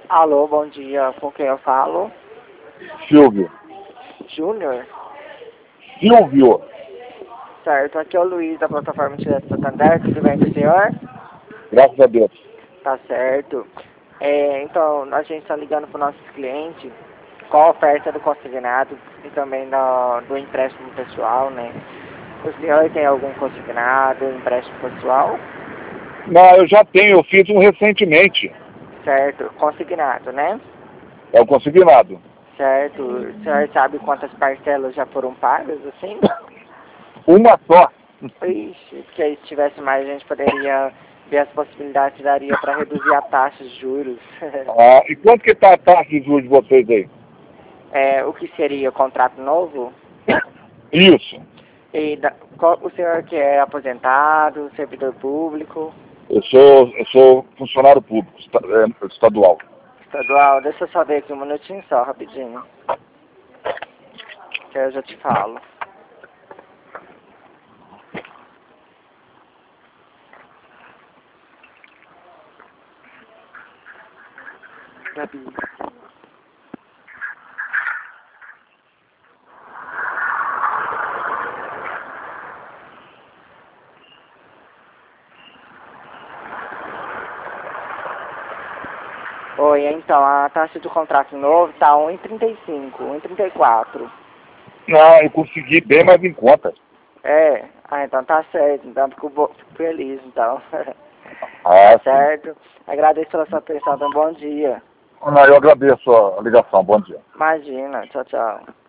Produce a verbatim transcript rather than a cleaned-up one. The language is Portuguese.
Alô, bom dia. Com quem eu falo? Silvio. Júnior? Silvio. Certo, aqui é o Luiz da plataforma Direto Santander. Tudo bem com o senhor? Graças a Deus. Tá certo. É, então, a gente está ligando para os nossos clientes com a oferta do consignado e também do, do empréstimo pessoal, né? O senhor tem algum consignado, empréstimo pessoal? Não, eu já tenho, eu fiz um recentemente. Certo, consignado, né? É o consignado. Certo. O senhor sabe quantas parcelas já foram pagas, assim? Uma só. Ixi, porque aí se tivesse mais a gente poderia ver as possibilidades que daria para reduzir a taxa de juros. Ah, e quanto que está a taxa de juros de vocês aí? É, o que seria contrato novo? Isso. E da, qual, o senhor que é aposentado, servidor público, Eu sou, eu sou funcionário público, esta- é, estadual. estadual? Deixa eu só ver aqui um minutinho só, rapidinho. Que aí eu já te falo. Gabi. Oi, então, a taxa do contrato novo tá um e trinta e cinco, um e trinta e quatro. Não, eu consegui bem mais em conta. É, ah, então tá certo, então fico, bo- fico feliz, então. Ah, Tá sim. certo. Agradeço pela sua atenção, então bom dia. Não, eu agradeço a ligação. Bom dia. Imagina, tchau, tchau.